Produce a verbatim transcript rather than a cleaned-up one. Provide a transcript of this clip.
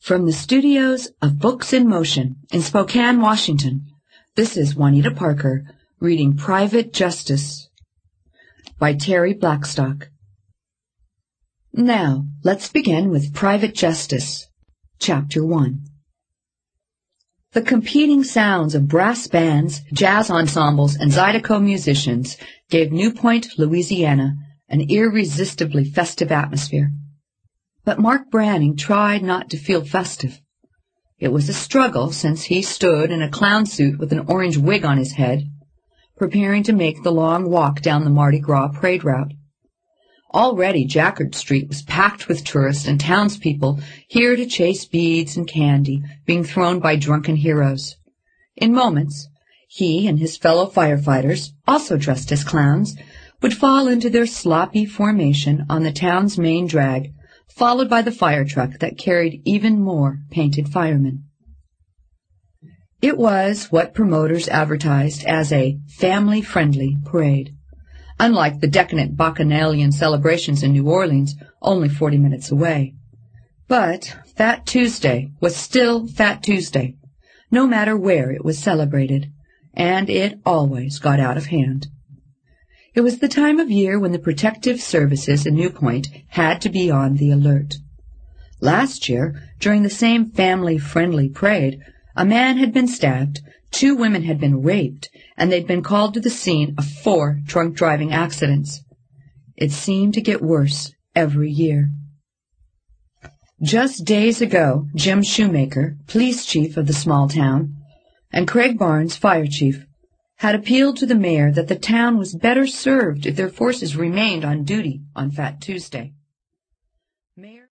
From the studios of Books in Motion in Spokane, Washington, this is Juanita Parker reading Private Justice by Terry Blackstock. Now, let's begin with Private Justice, Chapter one. The competing sounds of brass bands, jazz ensembles, and Zydeco musicians gave New Point, Louisiana, an irresistibly festive atmosphere. But Mark Branning tried not to feel festive. It was a struggle since he stood in a clown suit with an orange wig on his head, preparing to make the long walk down the Mardi Gras parade route. Already Jackard Street was packed with tourists and townspeople here to chase beads and candy being thrown by drunken heroes. In moments, he and his fellow firefighters, also dressed as clowns, would fall into their sloppy formation on the town's main drag, followed by the fire truck that carried even more painted firemen. It was what promoters advertised as a family-friendly parade, unlike the decadent bacchanalian celebrations in New Orleans, only forty minutes away. But Fat Tuesday was still Fat Tuesday, no matter where it was celebrated, and it always got out of hand. It was the time of year when the protective services in New Point had to be on the alert. Last year, during the same family-friendly parade, a man had been stabbed, two women had been raped, and they'd been called to the scene of four drunk driving accidents. It seemed to get worse every year. Just days ago, Jim Shoemaker, police chief of the small town, and Craig Barnes, fire chief, had appealed to the mayor that the town was better served if their forces remained on duty on Fat Tuesday. Mayor